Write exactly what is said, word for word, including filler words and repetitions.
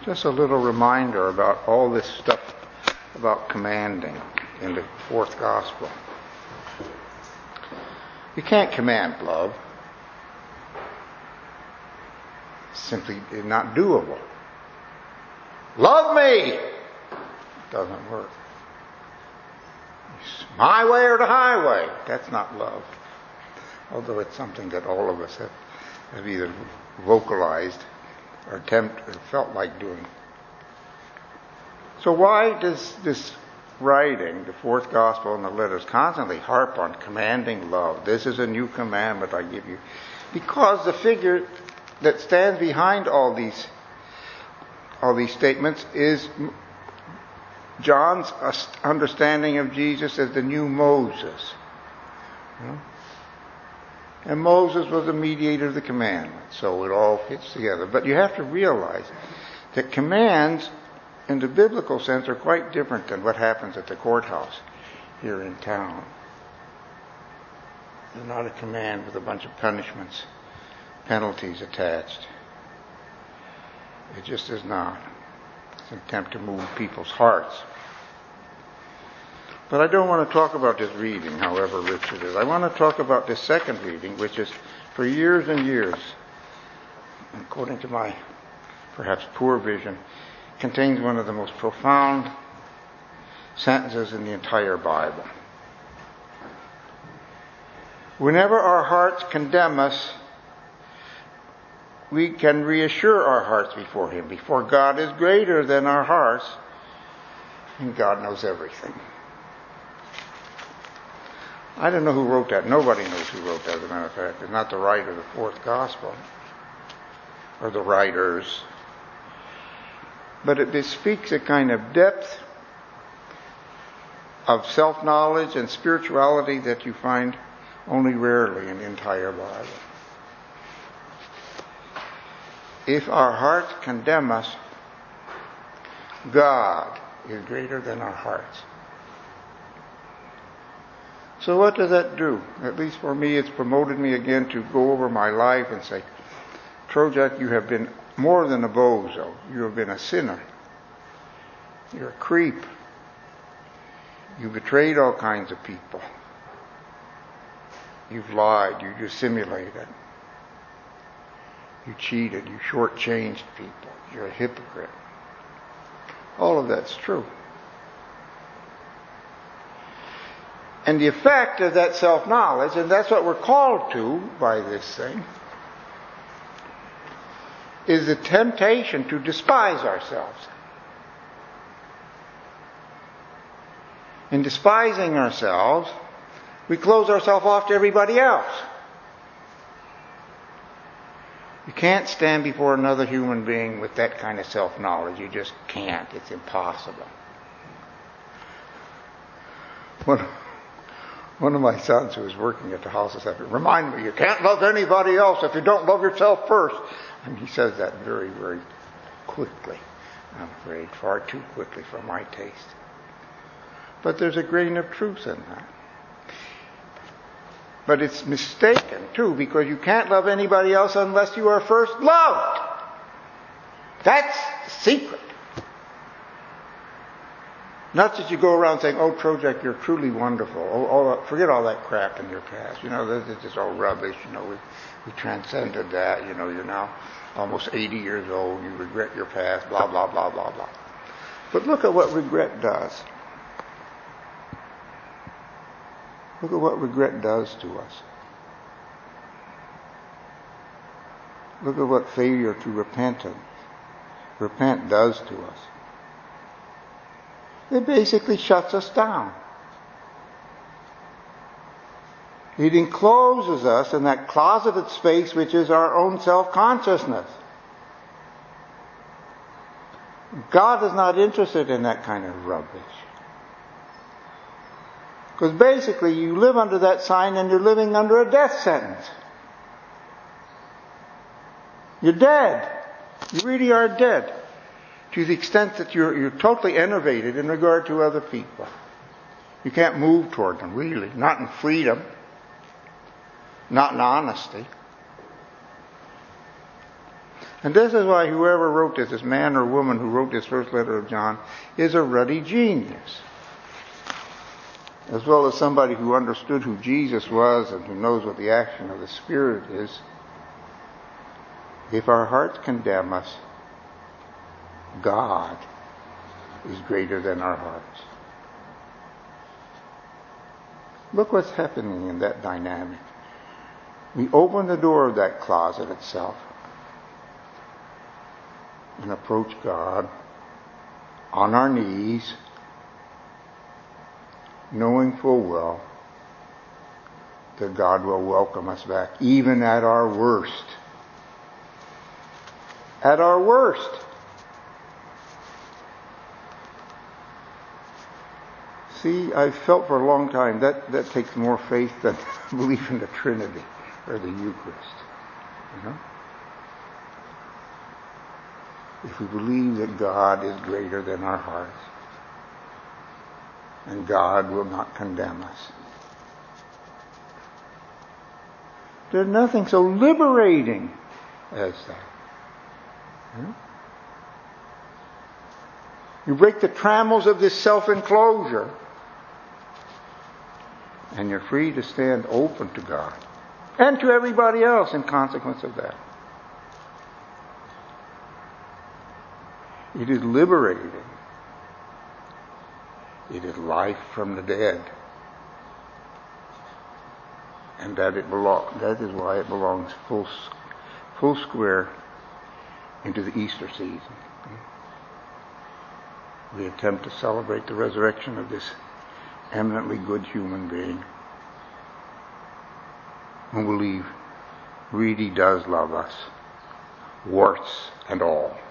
Just a little reminder about all this stuff about commanding in the fourth gospel. You can't command love. It's simply not doable. Love me! It doesn't work. It's my way or the highway. That's not love. Although it's something that all of us have, have either vocalized or attempted or felt like doing. So why does this writing, the fourth gospel and the letters, constantly harp on commanding love? This is a new commandment I give you. Because the figure that stands behind all these all these statements is John's understanding of Jesus as the new Moses. You know? And Moses was the mediator of the commandments, so it all fits together. But you have to realize that commands in the biblical sense are quite different than what happens at the courthouse here in town. They're not a command with a bunch of punishments, penalties attached. It just is not. It's an attempt to move people's hearts. But I don't want to talk about this reading, however rich it is. I want to talk about this second reading, which is for years and years, according to my perhaps poor vision, contains one of the most profound sentences in the entire Bible. Whenever our hearts condemn us, we can reassure our hearts before Him. Before God is greater than our hearts, and God knows everything. I don't know who wrote that. Nobody knows who wrote that, as a matter of fact. It's not the writer of the fourth gospel, or the writers. But it bespeaks a kind of depth of self-knowledge and spirituality that you find only rarely in the entire Bible. If our hearts condemn us, God is greater than our hearts. So what does that do? At least for me, it's promoted me again to go over my life and say, Trojak, you have been more than a bozo. You have been a sinner. You're a creep. You betrayed all kinds of people. You've lied. You dissimulated. You cheated. You shortchanged people. You're a hypocrite. All of that's true. And the effect of that self-knowledge, and that's what we're called to by this thing, is the temptation to despise ourselves. In despising ourselves, we close ourselves off to everybody else. You can't stand before another human being with that kind of self-knowledge. You just can't. It's impossible. One, one of my sons who was working at the house said, remind me, you can't love anybody else if you don't love yourself first. And he says that very, very quickly. I'm afraid, far too quickly for my taste. But there's a grain of truth in that. But it's mistaken, too, because you can't love anybody else unless you are first loved. That's the secret. Not that you go around saying, oh, Trojak, you're truly wonderful. Oh, oh, forget all that crap in your past. You know, this is just all rubbish. You know, we, we transcended that. You know, you're now almost eighty years old. You regret your past, blah, blah, blah, blah, blah. But look at what regret does. Look at what regret does to us. Look at what failure to repentance, repent does to us. It basically shuts us down. It encloses us in that closeted space which is our own self-consciousness. God is not interested in that kind of rubbish. Because basically you live under that sign and you're living under a death sentence. You're dead. You really are dead. To the extent that you're, you're totally enervated in regard to other people. You can't move toward them, really. Not in freedom. Not in honesty. And this is why whoever wrote this, this man or woman who wrote this first letter of John, is a ruddy genius. As well as somebody who understood who Jesus was and who knows what the action of the Spirit is. If our hearts condemn us, God is greater than our hearts. Look what's happening in that dynamic. We open the door of that closet itself and approach God on our knees, knowing full well that God will welcome us back, even at our worst. At our worst. See, I've felt for a long time that, that takes more faith than belief in the Trinity or the Eucharist. You know? If we believe that God is greater than our hearts, and God will not condemn us. There's nothing so liberating as that. Hmm? You break the trammels of this self-enclosure, and you're free to stand open to God and to everybody else in consequence of that. It is liberating. It is life from the dead. And that it belong, that is why it belongs full, full square into the Easter season. We attempt to celebrate the resurrection of this eminently good human being who we believe really does love us, warts and all.